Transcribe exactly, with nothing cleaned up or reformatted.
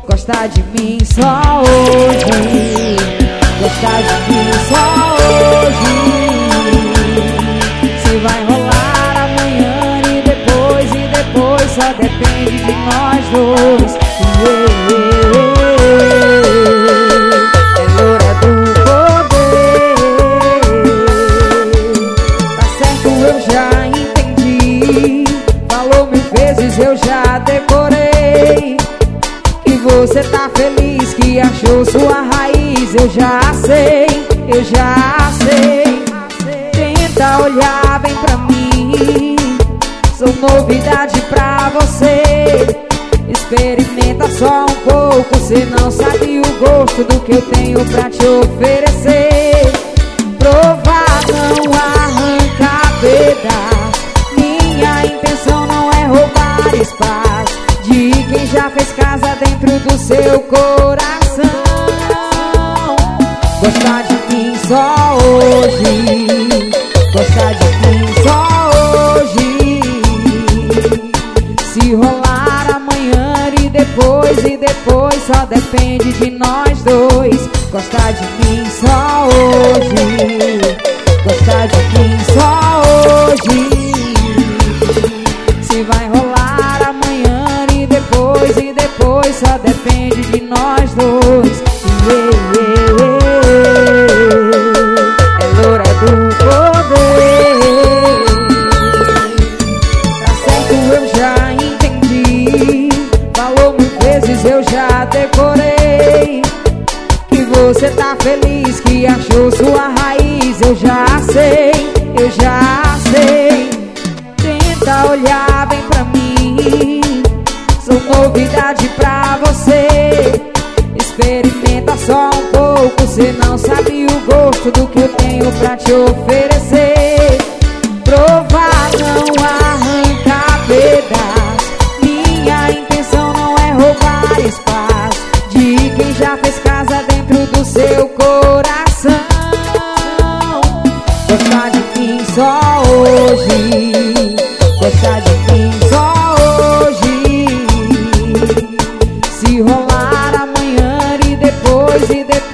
gostar de mim só hoje, gostar de mim só hoje. Se vai rolar amanhã e depois, e depois só depende de nós dois. Yeah, yeah, yeah. É loura do poder. Tá certo, eu já entendi. Falou mil vezes, eu já decorei. Que você tá feliz, que achou sua raiz. Eu já sei, eu já sei. Tenta olhar bem pra mim, sou novidade pra você. Experimenta só um pouco, cê não sabe o gosto do que eu tenho pra te oferecer. Provar não arranca pedaço, minha intenção não é roubar espaço de quem já fez casa dentro do seu coração. Gostar de mim só hoje, gostar de mim só hoje. Se rolar amanhã e depois, e depois só depende de nós dois. Gostar de mim só hoje, gostar de mim só hoje. Se vai rolar amanhã e depois, e depois só depende de nós dois. Yeah, yeah, yeah. É loura do poder. Tá certo, eu já entendi. Falou mil vezes, eu já decorei. Que você tá feliz, que achou sua raiz. Eu já sei, eu já sei. Tenta olhar bem pra mim, sou novidade pra você. Experimenta só um pouco, cê não sabe o gosto do que eu tenho pra te oferecer. Provar não arranca pedaço, minha intenção não é roubar espaço de quem já fez casa dentro do seu coração. Gostar de mim só hoje, gostar de mim só hoje. Se rolar amanhã e depois, e depois